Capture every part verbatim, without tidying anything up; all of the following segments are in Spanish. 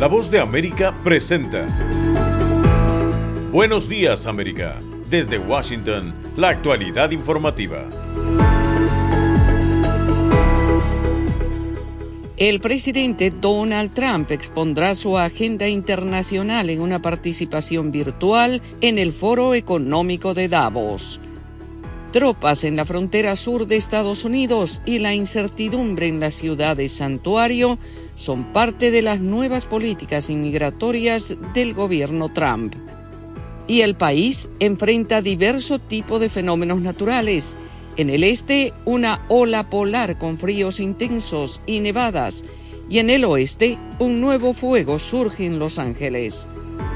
La Voz de América presenta Buenos Días, América. Desde Washington, la actualidad informativa. El presidente Donald Trump expondrá su agenda internacional en una participación virtual en el Foro Económico de Davos. Tropas en la frontera sur de Estados Unidos y la incertidumbre en la ciudad de Santuario son parte de las nuevas políticas inmigratorias del gobierno Trump. Y el país enfrenta diversos tipos de fenómenos naturales. En el este, una ola polar con fríos intensos y nevadas. Y en el oeste, un nuevo fuego surge en Los Ángeles.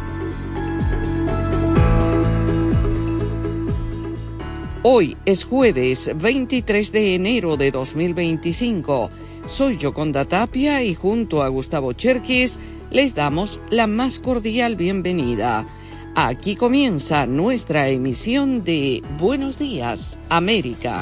Hoy es jueves veintitrés de enero de dos mil veinticinco. Soy Yoconda Tapia y junto a Gustavo Cherkis les damos la más cordial bienvenida. Aquí comienza nuestra emisión de Buenos Días, América.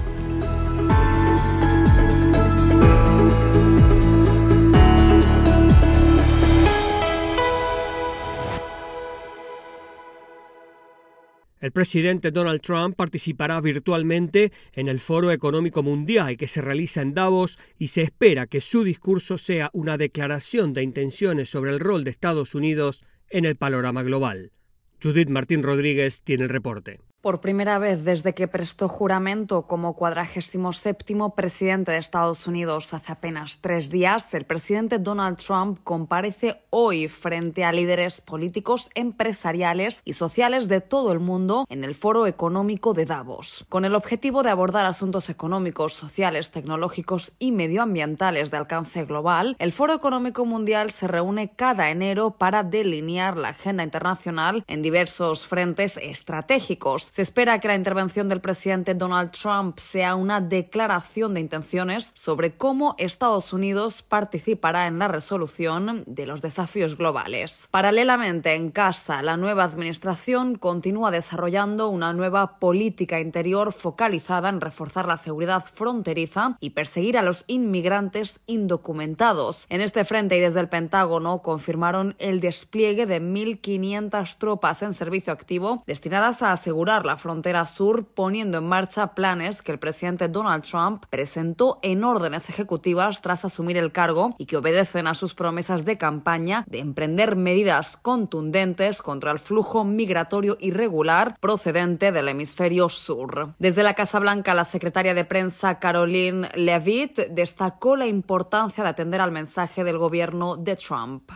El presidente Donald Trump participará virtualmente en el Foro Económico Mundial que se realiza en Davos y se espera que su discurso sea una declaración de intenciones sobre el rol de Estados Unidos en el panorama global. Judith Martín Rodríguez tiene el reporte. Por primera vez desde que prestó juramento como cuadragésimo séptimo presidente de Estados Unidos hace apenas tres días, el presidente Donald Trump comparece hoy frente a líderes políticos, empresariales y sociales de todo el mundo en el Foro Económico de Davos. Con el objetivo de abordar asuntos económicos, sociales, tecnológicos y medioambientales de alcance global, el Foro Económico Mundial se reúne cada enero para delinear la agenda internacional en diversos frentes estratégicos. Se espera que la intervención del presidente Donald Trump sea una declaración de intenciones sobre cómo Estados Unidos participará en la resolución de los desafíos globales. Paralelamente, en casa, la nueva administración continúa desarrollando una nueva política interior focalizada en reforzar la seguridad fronteriza y perseguir a los inmigrantes indocumentados. En este frente y desde el Pentágono confirmaron el despliegue de mil quinientas tropas en servicio activo destinadas a asegurar la frontera sur, poniendo en marcha planes que el presidente Donald Trump presentó en órdenes ejecutivas tras asumir el cargo y que obedecen a sus promesas de campaña de emprender medidas contundentes contra el flujo migratorio irregular procedente del hemisferio sur. Desde la Casa Blanca, la secretaria de prensa Karoline Leavitt destacó la importancia de atender al mensaje del gobierno de Trump.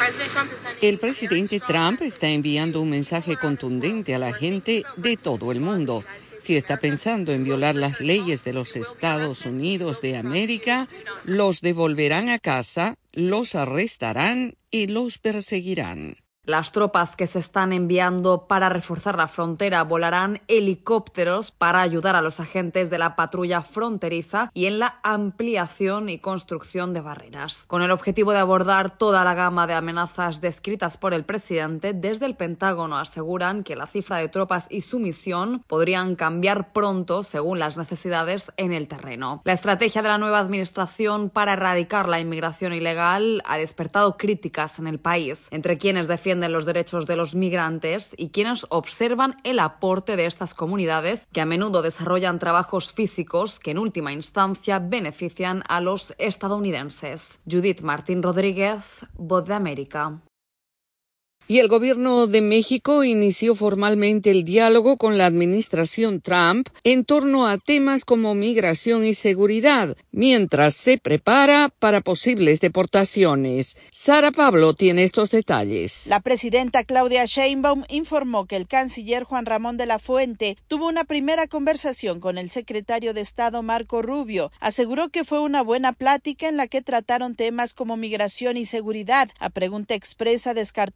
El presidente Trump está enviando un mensaje contundente a la gente de todo el mundo. Si está pensando en violar las leyes de los Estados Unidos de América, los devolverán a casa, los arrestarán y los perseguirán. Las tropas que se están enviando para reforzar la frontera volarán helicópteros para ayudar a los agentes de la patrulla fronteriza y en la ampliación y construcción de barreras. Con el objetivo de abordar toda la gama de amenazas descritas por el presidente, desde el Pentágono aseguran que la cifra de tropas y su misión podrían cambiar pronto según las necesidades en el terreno. La estrategia de la nueva administración para erradicar la inmigración ilegal ha despertado críticas en el país, entre quienes defienden defienden los derechos de los migrantes y quienes observan el aporte de estas comunidades que a menudo desarrollan trabajos físicos que en última instancia benefician a los estadounidenses. Judith Martín Rodríguez, Voz de América. Y el gobierno de México inició formalmente el diálogo con la administración Trump en torno a temas como migración y seguridad, mientras se prepara para posibles deportaciones. Sara Pablo tiene estos detalles. La presidenta Claudia Sheinbaum informó que el canciller Juan Ramón de la Fuente tuvo una primera conversación con el secretario de Estado Marco Rubio. Aseguró que fue una buena plática en la que trataron temas como migración y seguridad. A pregunta expresa, descartó por ahora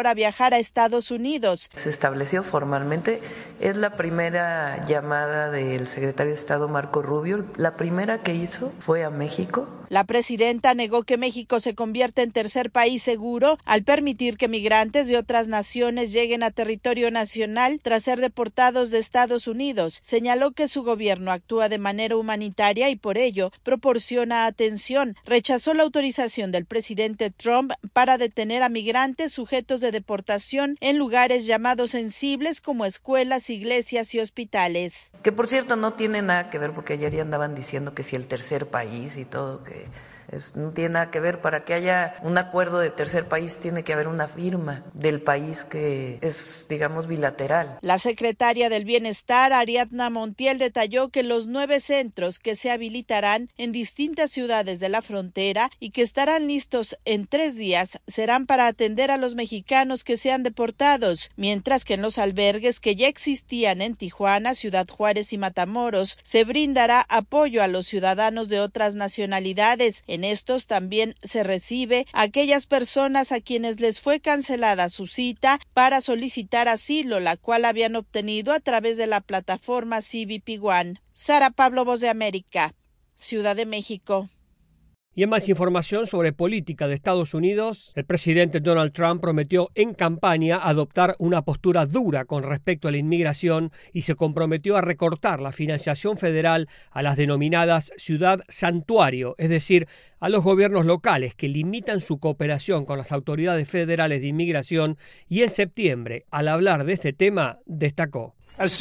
ahora viajar a Estados Unidos. Se estableció formalmente, es la primera llamada del secretario de Estado Marco Rubio, la primera que hizo fue a México. La presidenta negó que México se convierta en tercer país seguro al permitir que migrantes de otras naciones lleguen a territorio nacional tras ser deportados de Estados Unidos. Señaló que su gobierno actúa de manera humanitaria y por ello proporciona atención. Rechazó la autorización del presidente Trump para detener a migrantes sujetos de deportación en lugares llamados sensibles como escuelas, iglesias y hospitales. Que por cierto no tiene nada que ver, porque ayer ya andaban diciendo que si el tercer país y todo, que Es, no tiene nada que ver. Para que haya un acuerdo de tercer país tiene que haber una firma del país que es, digamos, bilateral. La secretaria del Bienestar, Ariadna Montiel, detalló que los nueve centros que se habilitarán en distintas ciudades de la frontera y que estarán listos en tres días serán para atender a los mexicanos que sean deportados, mientras que en los albergues que ya existían en Tijuana, Ciudad Juárez y Matamoros se brindará apoyo a los ciudadanos de otras nacionalidades. En estos también se recibe a aquellas personas a quienes les fue cancelada su cita para solicitar asilo, la cual habían obtenido a través de la plataforma C B P One. Sara Pablo, Voz de América, Ciudad de México. Y en más información sobre política de Estados Unidos, el presidente Donald Trump prometió en campaña adoptar una postura dura con respecto a la inmigración y se comprometió a recortar la financiación federal a las denominadas ciudad santuario, es decir, a los gobiernos locales que limitan su cooperación con las autoridades federales de inmigración, y en septiembre, al hablar de este tema, destacó: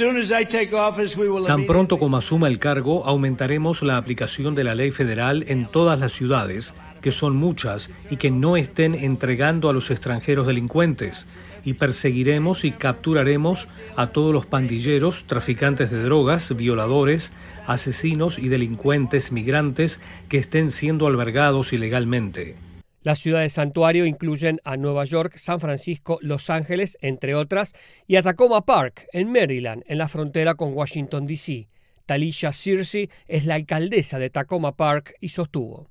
Tan pronto como asuma el cargo, aumentaremos la aplicación de la ley federal en todas las ciudades, que son muchas, y que no estén entregando a los extranjeros delincuentes, y perseguiremos y capturaremos a todos los pandilleros, traficantes de drogas, violadores, asesinos y delincuentes migrantes que estén siendo albergados ilegalmente. Las ciudades santuario incluyen a Nueva York, San Francisco, Los Ángeles, entre otras, y a Tacoma Park, en Maryland, en la frontera con Washington, D C Talisha Searcy es la alcaldesa de Tacoma Park y sostuvo: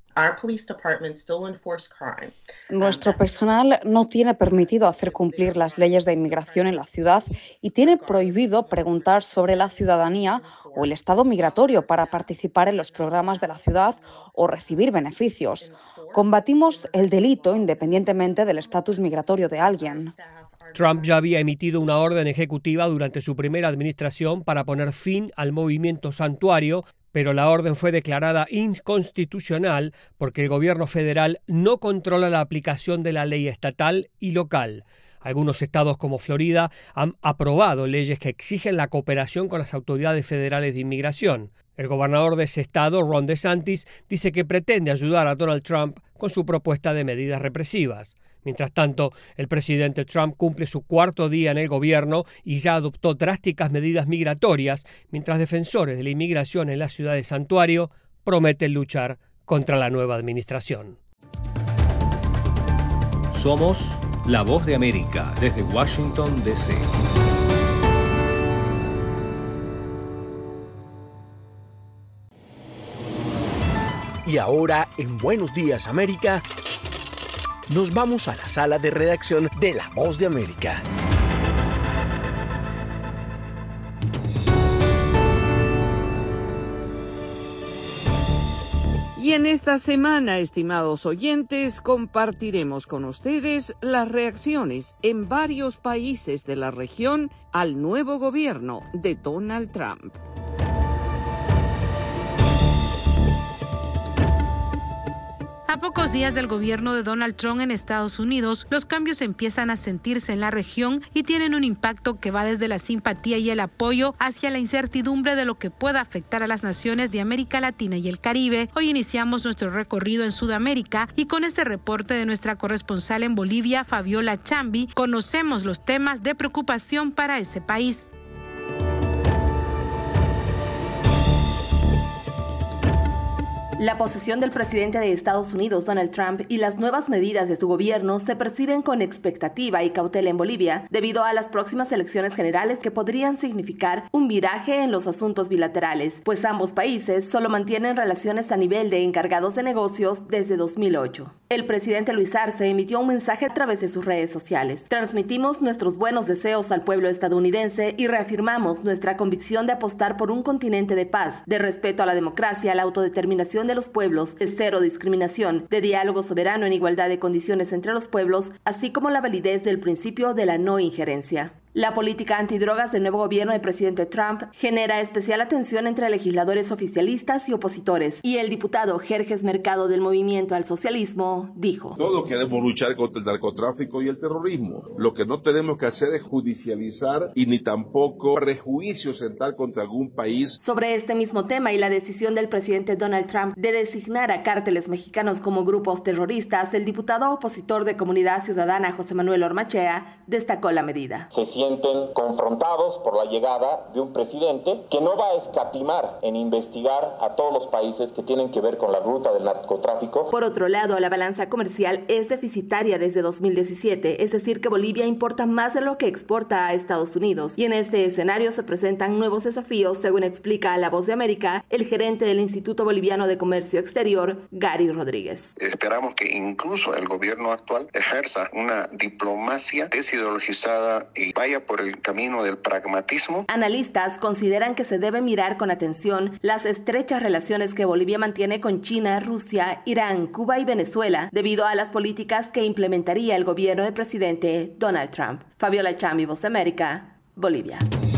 Nuestro personal no tiene permitido hacer cumplir las leyes de inmigración en la ciudad y tiene prohibido preguntar sobre la ciudadanía o el estado migratorio para participar en los programas de la ciudad o recibir beneficios. Combatimos el delito independientemente del estatus migratorio de alguien. Trump ya había emitido una orden ejecutiva durante su primera administración para poner fin al movimiento santuario, pero la orden fue declarada inconstitucional porque el gobierno federal no controla la aplicación de la ley estatal y local. Algunos estados como Florida han aprobado leyes que exigen la cooperación con las autoridades federales de inmigración. El gobernador de ese estado, Ron DeSantis, dice que pretende ayudar a Donald Trump con su propuesta de medidas represivas. Mientras tanto, el presidente Trump cumple su cuarto día en el gobierno y ya adoptó drásticas medidas migratorias, mientras defensores de la inmigración en la ciudad de santuario prometen luchar contra la nueva administración. Somos La Voz de América, desde Washington, D C Y ahora, en Buenos Días América, nos vamos a la sala de redacción de La Voz de América. Y en esta semana, estimados oyentes, compartiremos con ustedes las reacciones en varios países de la región al nuevo gobierno de Donald Trump. A pocos días del gobierno de Donald Trump en Estados Unidos, los cambios empiezan a sentirse en la región y tienen un impacto que va desde la simpatía y el apoyo hacia la incertidumbre de lo que pueda afectar a las naciones de América Latina y el Caribe. Hoy iniciamos nuestro recorrido en Sudamérica y con este reporte de nuestra corresponsal en Bolivia, Fabiola Chambi, conocemos los temas de preocupación para ese país. La posesión del presidente de Estados Unidos, Donald Trump, y las nuevas medidas de su gobierno se perciben con expectativa y cautela en Bolivia, debido a las próximas elecciones generales que podrían significar un viraje en los asuntos bilaterales, pues ambos países solo mantienen relaciones a nivel de encargados de negocios desde dos mil ocho. El presidente Luis Arce emitió un mensaje a través de sus redes sociales. Transmitimos nuestros buenos deseos al pueblo estadounidense y reafirmamos nuestra convicción de apostar por un continente de paz, de respeto a la democracia, la autodeterminación de los pueblos, de cero discriminación, de diálogo soberano en igualdad de condiciones entre los pueblos, así como la validez del principio de la no injerencia. La política antidrogas del nuevo gobierno del presidente Trump genera especial atención entre legisladores oficialistas y opositores, y el diputado Jerjes Mercado del Movimiento al Socialismo dijo: Todos queremos luchar contra el narcotráfico y el terrorismo. Lo que no tenemos que hacer es judicializar y ni tampoco prejuicios sentar contra algún país. Sobre este mismo tema y la decisión del presidente Donald Trump de designar a cárteles mexicanos como grupos terroristas, el diputado opositor de Comunidad Ciudadana José Manuel Ormachea destacó la medida. Se sienten confrontados por la llegada de un presidente que no va a escatimar en investigar a todos los países que tienen que ver con la ruta del narcotráfico. Por otro lado, la balanza comercial es deficitaria desde dos mil diecisiete, es decir que Bolivia importa más de lo que exporta a Estados Unidos, y en este escenario se presentan nuevos desafíos, según explica a La Voz de América el gerente del Instituto Boliviano de Comercio Exterior, Gary Rodríguez. Esperamos que incluso el gobierno actual ejerza una diplomacia desideologizada y vaya por el camino del pragmatismo. Analistas consideran que se debe mirar con atención las estrechas relaciones que Bolivia mantiene con China, Rusia, Irán, Cuba y Venezuela, debido a las políticas que implementaría el gobierno del presidente Donald Trump. Fabiola Chambi, Voz de América, Bolivia.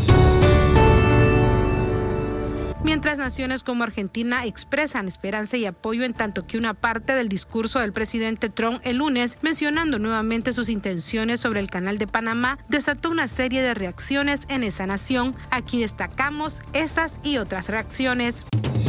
Mientras naciones como Argentina expresan esperanza y apoyo, en tanto que una parte del discurso del presidente Trump el lunes, mencionando nuevamente sus intenciones sobre el Canal de Panamá, desató una serie de reacciones en esa nación. Aquí destacamos estas y otras reacciones.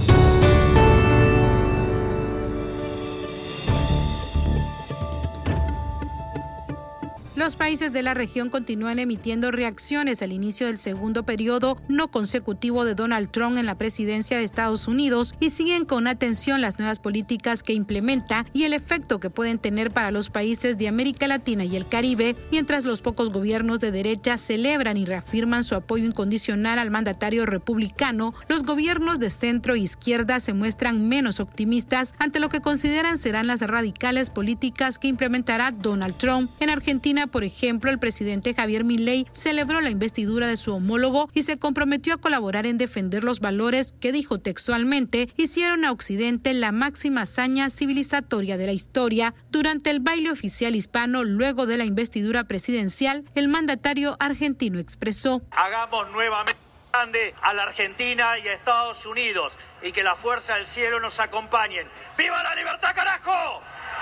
Los países de la región continúan emitiendo reacciones al inicio del segundo periodo no consecutivo de Donald Trump en la presidencia de Estados Unidos y siguen con atención las nuevas políticas que implementa y el efecto que pueden tener para los países de América Latina y el Caribe, mientras los pocos gobiernos de derecha celebran y reafirman su apoyo incondicional al mandatario republicano. Los gobiernos de centro e izquierda se muestran menos optimistas ante lo que consideran serán las radicales políticas que implementará Donald Trump. En Argentina, por ejemplo, el presidente Javier Milei celebró la investidura de su homólogo y se comprometió a colaborar en defender los valores que, dijo textualmente, hicieron a Occidente la máxima hazaña civilizatoria de la historia. Durante el baile oficial hispano, luego de la investidura presidencial, el mandatario argentino expresó: Hagamos nuevamente grande a la Argentina y a Estados Unidos y que la fuerza del cielo nos acompañen. ¡Viva la libertad, carajo!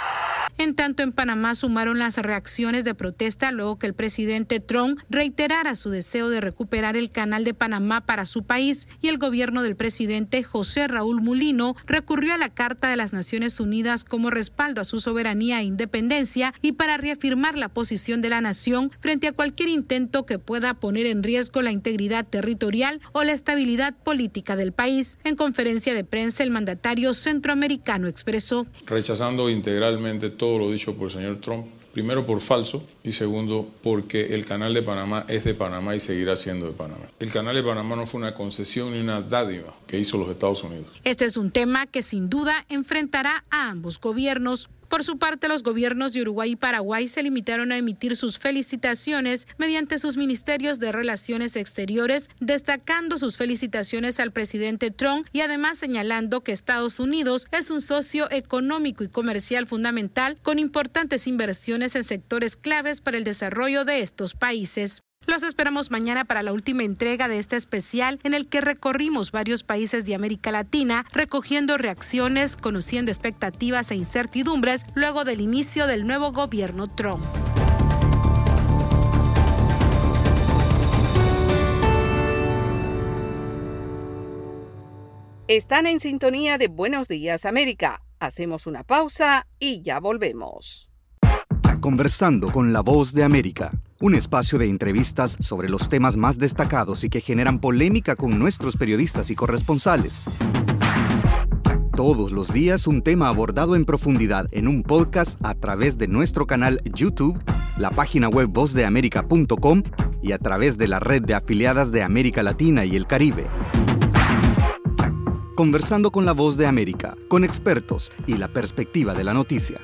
En tanto, en Panamá sumaron las reacciones de protesta luego que el presidente Trump reiterara su deseo de recuperar el Canal de Panamá para su país, y el gobierno del presidente José Raúl Mulino recurrió a la Carta de las Naciones Unidas como respaldo a su soberanía e independencia y para reafirmar la posición de la nación frente a cualquier intento que pueda poner en riesgo la integridad territorial o la estabilidad política del país. En conferencia de prensa, el mandatario centroamericano expresó: rechazando integralmente todo lo dicho por el señor Trump, primero por falso y segundo porque el Canal de Panamá es de Panamá y seguirá siendo de Panamá. El Canal de Panamá no fue una concesión ni una dádiva que hizo los Estados Unidos. Este es un tema que sin duda enfrentará a ambos gobiernos. Por su parte, los gobiernos de Uruguay y Paraguay se limitaron a emitir sus felicitaciones mediante sus ministerios de Relaciones Exteriores, destacando sus felicitaciones al presidente Trump y además señalando que Estados Unidos es un socio económico y comercial fundamental con importantes inversiones en sectores claves para el desarrollo de estos países. Los esperamos mañana para la última entrega de este especial en el que recorrimos varios países de América Latina, recogiendo reacciones, conociendo expectativas e incertidumbres luego del inicio del nuevo gobierno Trump. Están en sintonía de Buenos Días América. Hacemos una pausa y ya volvemos. Conversando con la Voz de América, un espacio de entrevistas sobre los temas más destacados y que generan polémica con nuestros periodistas y corresponsales. Todos los días un tema abordado en profundidad en un podcast a través de nuestro canal YouTube, la página web voz de américa punto com y a través de la red de afiliadas de América Latina y el Caribe. Conversando con la Voz de América, con expertos y la perspectiva de la noticia.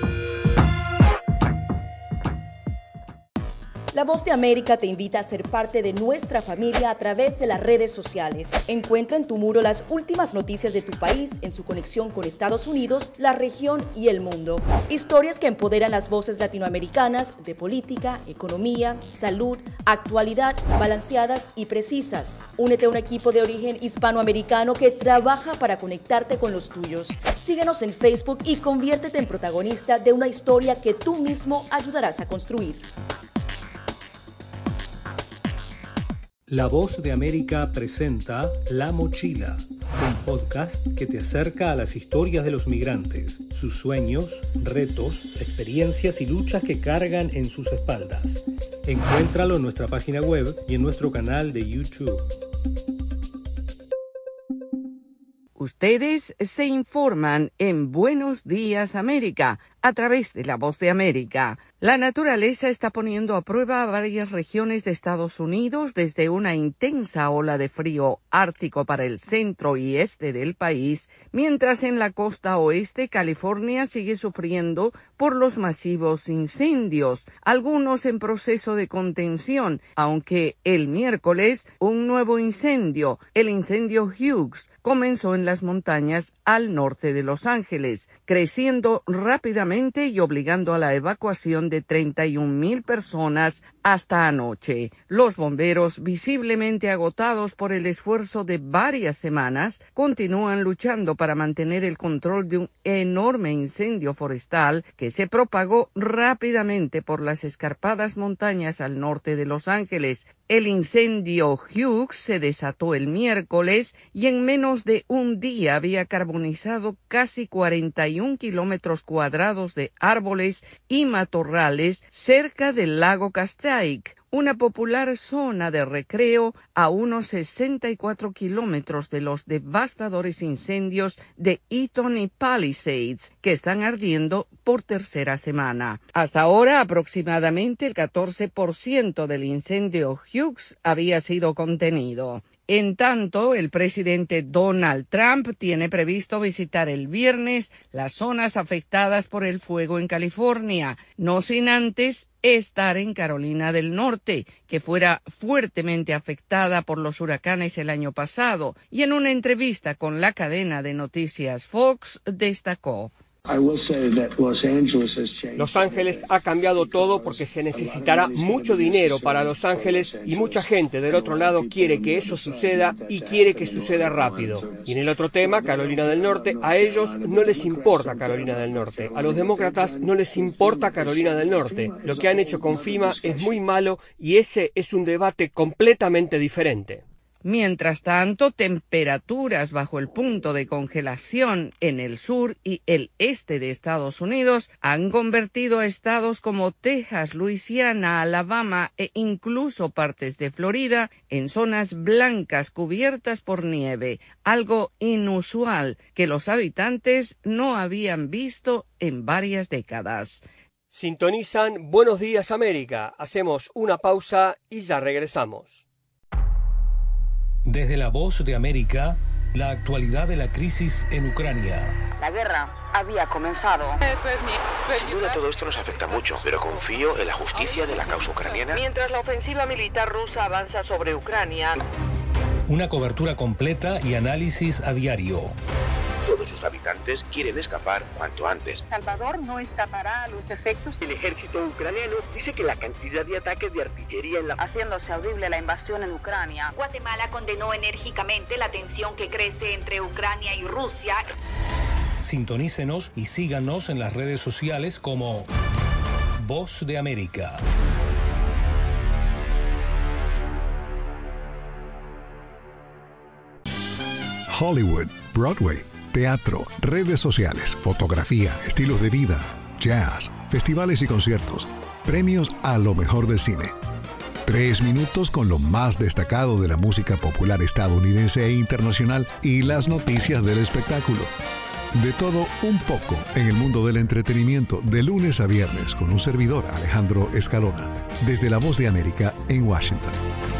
La Voz de América te invita a ser parte de nuestra familia a través de las redes sociales. Encuentra en tu muro las últimas noticias de tu país en su conexión con Estados Unidos, la región y el mundo. Historias que empoderan las voces latinoamericanas de política, economía, salud, actualidad, balanceadas y precisas. Únete a un equipo de origen hispanoamericano que trabaja para conectarte con los tuyos. Síguenos en Facebook y conviértete en protagonista de una historia que tú mismo ayudarás a construir. La Voz de América presenta La Mochila, un podcast que te acerca a las historias de los migrantes, sus sueños, retos, experiencias y luchas que cargan en sus espaldas. Encuéntralo en nuestra página web y en nuestro canal de YouTube. Ustedes se informan en Buenos Días América, a través de La Voz de América. La naturaleza está poniendo a prueba a varias regiones de Estados Unidos, desde una intensa ola de frío ártico para el centro y este del país, mientras en la costa oeste California sigue sufriendo por los masivos incendios, algunos en proceso de contención, aunque el miércoles un nuevo incendio, el incendio Hughes, comenzó en las montañas al norte de Los Ángeles, creciendo rápidamente y obligando a la evacuación de treinta y un mil personas hasta anoche. Los bomberos, visiblemente agotados por el esfuerzo de varias semanas, continúan luchando para mantener el control de un enorme incendio forestal que se propagó rápidamente por las escarpadas montañas al norte de Los Ángeles. El incendio Hughes se desató el miércoles y en menos de un día había carbonizado casi cuarenta y un kilómetros cuadrados de árboles y matorrales cerca del lago Castaic, una popular zona de recreo a unos sesenta y cuatro kilómetros de los devastadores incendios de Eaton y Palisades, que están ardiendo por tercera semana. Hasta ahora, aproximadamente el catorce por ciento del incendio Hughes había sido contenido. En tanto, el presidente Donald Trump tiene previsto visitar el viernes las zonas afectadas por el fuego en California, no sin antes estar en Carolina del Norte, que fuera fuertemente afectada por los huracanes el año pasado, y en una entrevista con la cadena de noticias Fox destacó: Los Ángeles ha cambiado todo porque se necesitará mucho dinero para Los Ángeles y mucha gente del otro lado quiere que eso suceda y quiere que suceda rápido. Y en el otro tema, Carolina del Norte, a ellos no les importa Carolina del Norte. A los demócratas no les importa Carolina del Norte. Lo que han hecho con FEMA es muy malo y ese es un debate completamente diferente. Mientras tanto, temperaturas bajo el punto de congelación en el sur y el este de Estados Unidos han convertido a estados como Texas, Luisiana, Alabama e incluso partes de Florida en zonas blancas cubiertas por nieve, algo inusual que los habitantes no habían visto en varias décadas. Sintonizan Buenos Días América. Hacemos una pausa y ya regresamos. Desde La Voz de América, la actualidad de la crisis en Ucrania. La guerra había comenzado. Sin duda todo esto nos afecta mucho, pero confío en la justicia de la causa ucraniana. Mientras la ofensiva militar rusa avanza sobre Ucrania. Una cobertura completa y análisis a diario. Todos sus habitantes quieren escapar cuanto antes. Salvador no escapará a los efectos. El ejército ucraniano dice que la cantidad de ataques de artillería en la... haciéndose audible la invasión en Ucrania. Guatemala condenó enérgicamente la tensión que crece entre Ucrania y Rusia. Sintonícenos y síganos en las redes sociales como Voz de América. Hollywood, Broadway, teatro, redes sociales, fotografía, estilos de vida, jazz, festivales y conciertos, premios a lo mejor del cine. Tres minutos con lo más destacado de la música popular estadounidense e internacional y las noticias del espectáculo. De todo un poco en el mundo del entretenimiento, de lunes a viernes, con un servidor, Alejandro Escalona, desde La Voz de América en Washington.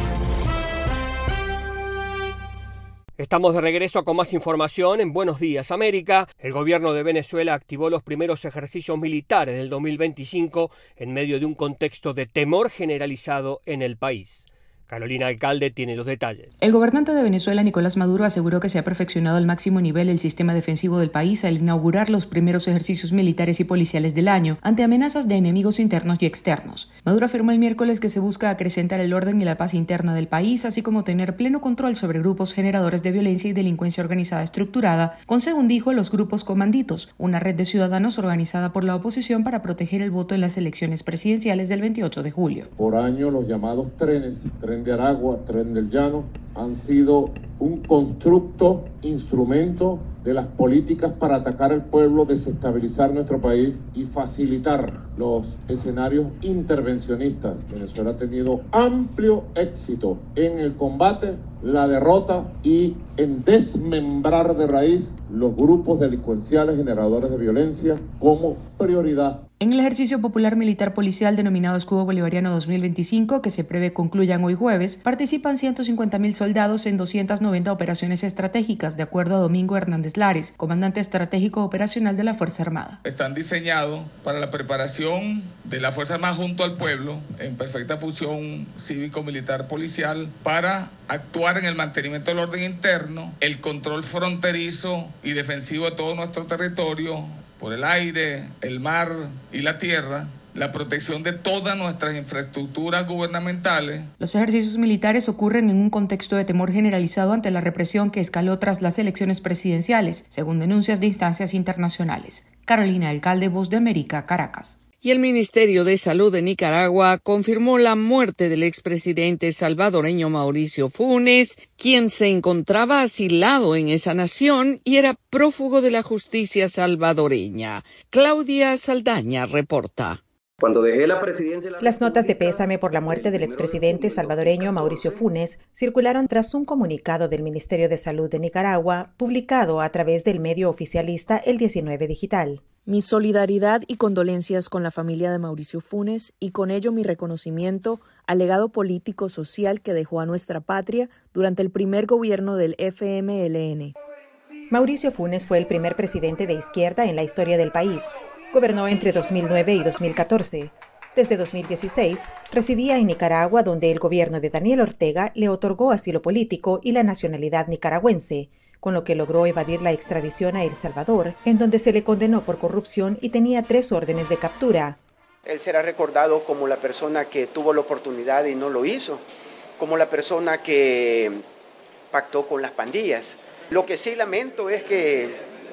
Estamos de regreso con más información en Buenos Días América. El gobierno de Venezuela activó los primeros ejercicios militares del dos mil veinticinco en medio de un contexto de temor generalizado en el país. Carolina Alcalde tiene los detalles. El gobernante de Venezuela, Nicolás Maduro, aseguró que se ha perfeccionado al máximo nivel el sistema defensivo del país al inaugurar los primeros ejercicios militares y policiales del año ante amenazas de enemigos internos y externos. Maduro afirmó el miércoles que se busca acrecentar el orden y la paz interna del país, así como tener pleno control sobre grupos generadores de violencia y delincuencia organizada estructurada, con, según dijo, los grupos comanditos, una red de ciudadanos organizada por la oposición para proteger el voto en las elecciones presidenciales del veintiocho de julio. Por año, los llamados trenes, tren de Aragua, tren del Llano, han sido un constructo, instrumento de las políticas para atacar al pueblo, desestabilizar nuestro país y facilitar los escenarios intervencionistas. Venezuela ha tenido amplio éxito en el combate, la derrota y en desmembrar de raíz los grupos delincuenciales generadores de violencia como prioridad. En el ejercicio popular militar policial denominado Escudo Bolivariano dos mil veinticinco, que se prevé concluyan hoy jueves, participan ciento cincuenta mil soldados en doscientas noventa operaciones estratégicas, de acuerdo a Domingo Hernández Lares, comandante estratégico operacional de la Fuerza Armada. Están diseñados para la preparación de la Fuerza Armada junto al pueblo, en perfecta función cívico-militar policial, para actuar en el mantenimiento del orden interno, el control fronterizo y defensivo de todo nuestro territorio, por el aire, el mar y la tierra, la protección de todas nuestras infraestructuras gubernamentales. Los ejercicios militares ocurren en un contexto de temor generalizado ante la represión que escaló tras las elecciones presidenciales, según denuncias de instancias internacionales. Carolina Alcalde, Voz de América, Caracas. Y el Ministerio de Salud de Nicaragua confirmó la muerte del expresidente salvadoreño Mauricio Funes, quien se encontraba asilado en esa nación y era prófugo de la justicia salvadoreña. Claudia Saldaña reporta. Cuando dejé la presidencia... Las notas de pésame por la muerte del expresidente salvadoreño Mauricio Funes circularon tras un comunicado del Ministerio de Salud de Nicaragua, publicado a través del medio oficialista El diecinueve Digital. Mi solidaridad y condolencias con la familia de Mauricio Funes y con ello mi reconocimiento al legado político-social que dejó a nuestra patria durante el primer gobierno del F M L N. Mauricio Funes fue el primer presidente de izquierda en la historia del país. Gobernó entre dos mil nueve y dos mil catorce. Desde dos mil dieciséis, residía en Nicaragua, donde el gobierno de Daniel Ortega le otorgó asilo político y la nacionalidad nicaragüense, con lo que logró evadir la extradición a El Salvador, en donde se le condenó por corrupción y tenía tres órdenes de captura. Él será recordado como la persona que tuvo la oportunidad y no lo hizo, como la persona que pactó con las pandillas. Lo que sí lamento es que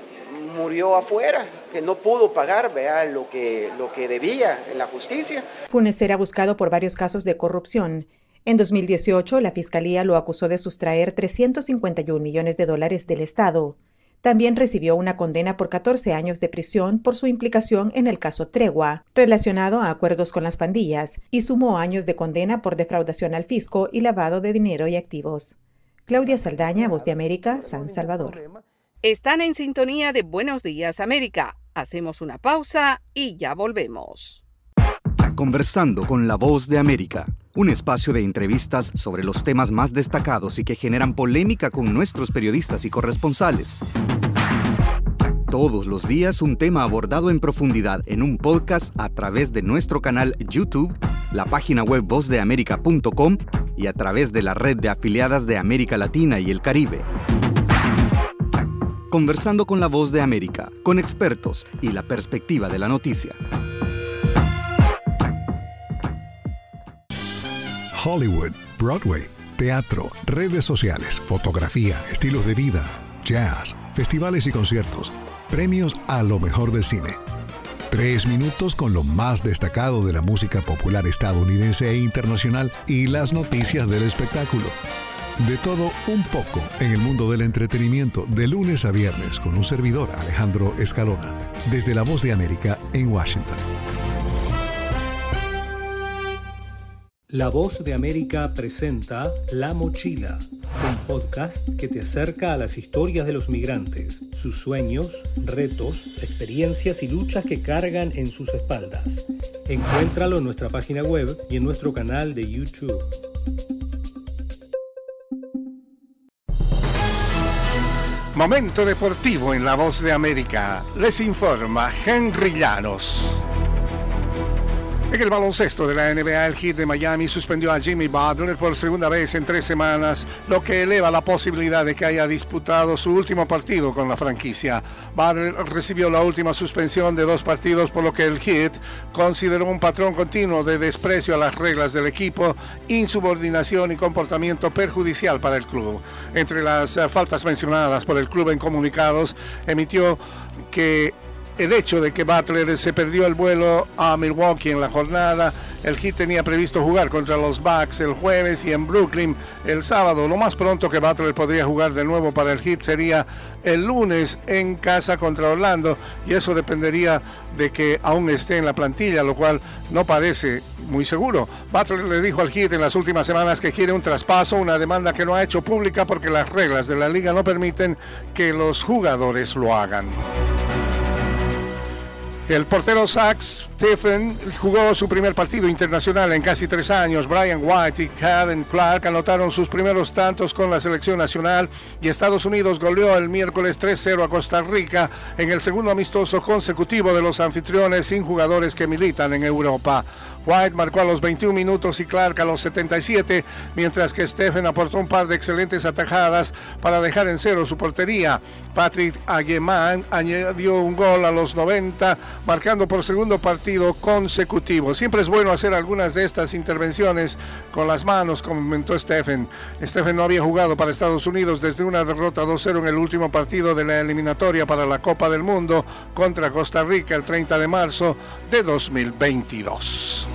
murió afuera, que no pudo pagar, vea, lo que, lo que debía en la justicia. Funes era buscado por varios casos de corrupción. En dos mil dieciocho, la Fiscalía lo acusó de sustraer trescientos cincuenta y un millones de dólares del Estado. También recibió una condena por catorce años de prisión por su implicación en el caso Tregua, relacionado a acuerdos con las pandillas, y sumó años de condena por defraudación al fisco y lavado de dinero y activos. Claudia Saldaña, Voz de América, San Salvador. Están en sintonía de Buenos Días América. Hacemos una pausa y ya volvemos. Conversando con La Voz de América, un espacio de entrevistas sobre los temas más destacados y que generan polémica con nuestros periodistas y corresponsales. Todos los días un tema abordado en profundidad en un podcast a través de nuestro canal YouTube, la página web voz de américa punto com y a través de la red de afiliadas de América Latina y el Caribe. Conversando con La Voz de América, con expertos y la perspectiva de la noticia. Hollywood, Broadway, teatro, redes sociales, fotografía, estilos de vida, jazz, festivales y conciertos, premios a lo mejor del cine. Tres minutos con lo más destacado de la música popular estadounidense e internacional y las noticias del espectáculo. De todo un poco en el mundo del entretenimiento, de lunes a viernes, con un servidor, Alejandro Escalona, desde La Voz de América en Washington. La Voz de América presenta La Mochila, un podcast que te acerca a las historias de los migrantes, sus sueños, retos, experiencias y luchas que cargan en sus espaldas. Encuéntralo en nuestra página web y en nuestro canal de YouTube. Momento deportivo en La Voz de América. Les informa Henry Llanos. En el baloncesto de la N B A, el Heat de Miami suspendió a Jimmy Butler por segunda vez en tres semanas, lo que eleva la posibilidad de que haya disputado su último partido con la franquicia. Butler recibió la última suspensión de dos partidos, por lo que el Heat consideró un patrón continuo de desprecio a las reglas del equipo, insubordinación y comportamiento perjudicial para el club. Entre las uh, faltas mencionadas por el club en comunicados, emitió que el hecho de que Butler se perdió el vuelo a Milwaukee en la jornada. El Heat tenía previsto jugar contra los Bucks el jueves y en Brooklyn el sábado. Lo más pronto que Butler podría jugar de nuevo para el Heat sería el lunes en casa contra Orlando, y eso dependería de que aún esté en la plantilla, lo cual no parece muy seguro. Butler le dijo al Heat en las últimas semanas que quiere un traspaso, una demanda que no ha hecho pública porque las reglas de la liga no permiten que los jugadores lo hagan. El portero Zach Steffen jugó su primer partido internacional en casi tres años. Brian White y Caden Clark anotaron sus primeros tantos con la selección nacional, y Estados Unidos goleó el miércoles tres cero a Costa Rica en el segundo amistoso consecutivo de los anfitriones sin jugadores que militan en Europa. White marcó a los veintiún minutos y Clark a los setenta y siete, mientras que Steffen aportó un par de excelentes atajadas para dejar en cero su portería. Patrick Aguemán añadió un gol a los noventa, marcando por segundo partido consecutivo. Siempre es bueno hacer algunas de estas intervenciones con las manos, comentó Steffen. Steffen no había jugado para Estados Unidos desde una derrota dos cero en el último partido de la eliminatoria para la Copa del Mundo contra Costa Rica el treinta de marzo de dos mil veintidós.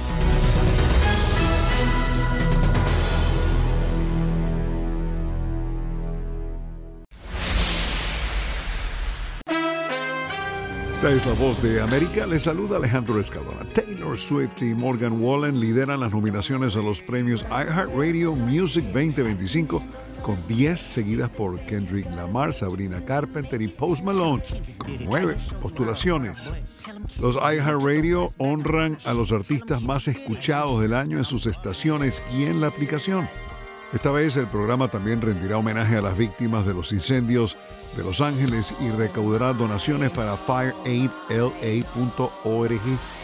Esta es La Voz de América. Les saluda Alejandro Escalona. Taylor Swift y Morgan Wallen lideran las nominaciones a los premios iHeartRadio Music veinte veinticinco, con diez, seguidas por Kendrick Lamar, Sabrina Carpenter y Post Malone, con nueve postulaciones. Los iHeartRadio honran a los artistas más escuchados del año en sus estaciones y en la aplicación. Esta vez el programa también rendirá homenaje a las víctimas de los incendios de Los Ángeles y recaudará donaciones para fire aid l a punto org.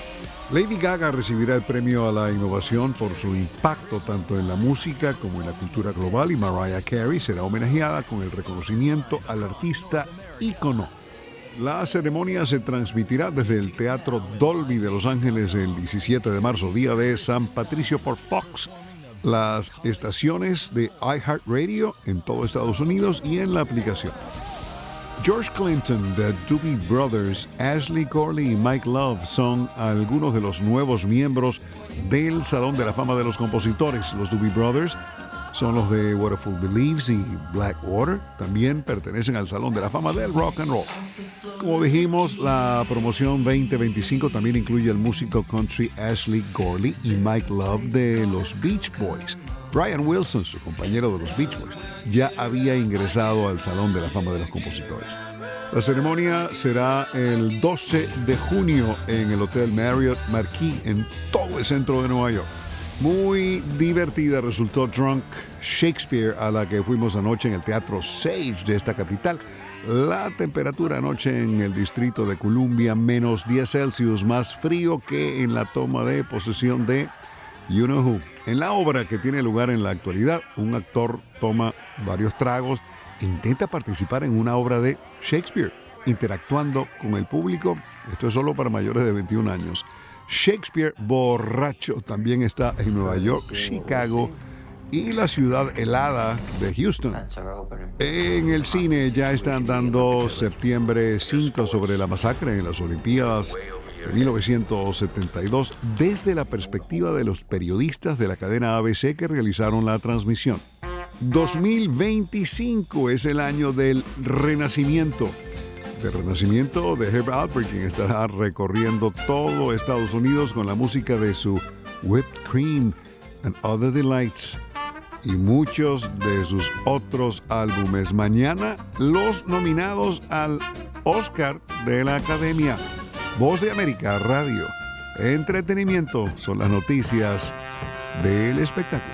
Lady Gaga recibirá el premio a la innovación por su impacto tanto en la música como en la cultura global, y Mariah Carey será homenajeada con el reconocimiento al artista ícono. La ceremonia se transmitirá desde el Teatro Dolby de Los Ángeles el diecisiete de marzo, día de San Patricio, por Fox, las estaciones de iHeartRadio en todo Estados Unidos y en la aplicación. George Clinton, The Doobie Brothers, Ashley Corley y Mike Love son algunos de los nuevos miembros del Salón de la Fama de los Compositores. Los Doobie Brothers son los de What a Fool Believes y Blackwater. También pertenecen al Salón de la Fama del Rock and Roll. Como dijimos, la promoción veinte veinticinco también incluye el músico country Ashley Corley y Mike Love de los Beach Boys. Brian Wilson, su compañero de los Beach Boys, ya había ingresado al Salón de la Fama de los Compositores. La ceremonia será el doce de junio en el Hotel Marriott Marquis en todo el centro de Nueva York. Muy divertida resultó Drunk Shakespeare, a la que fuimos anoche en el Teatro Sage de esta capital. La temperatura anoche en el distrito de Columbia, menos diez Celsius, más frío que en la toma de posesión de You Know Who. En la obra, que tiene lugar en la actualidad, un actor toma varios tragos e intenta participar en una obra de Shakespeare, interactuando con el público. Esto es solo para mayores de veintiún años. Shakespeare borracho también está en Nueva York, Chicago y la ciudad helada de Houston. En el cine ya están dando Septiembre cinco, sobre la masacre en las Olimpiadas de mil novecientos setenta y dos, desde la perspectiva de los periodistas de la cadena A B C que realizaron la transmisión. dos mil veinticinco es el año del renacimiento. Del renacimiento de Herb Alpert, quien estará recorriendo todo Estados Unidos con la música de su Whipped Cream and Other Delights y muchos de sus otros álbumes. Mañana los nominados al Oscar de la Academia. Voz de América Radio. Entretenimiento son las noticias del espectáculo.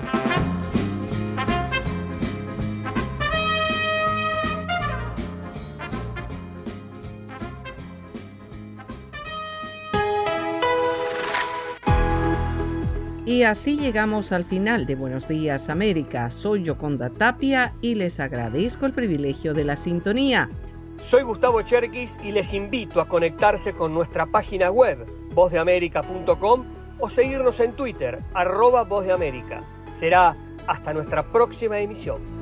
Y así llegamos al final de Buenos Días América. Soy Yoconda Tapia y les agradezco el privilegio de la sintonía. Soy Gustavo Cherkis y les invito a conectarse con nuestra página web, voz de américa punto com, o seguirnos en Twitter, arroba Voz de América. Será hasta nuestra próxima emisión.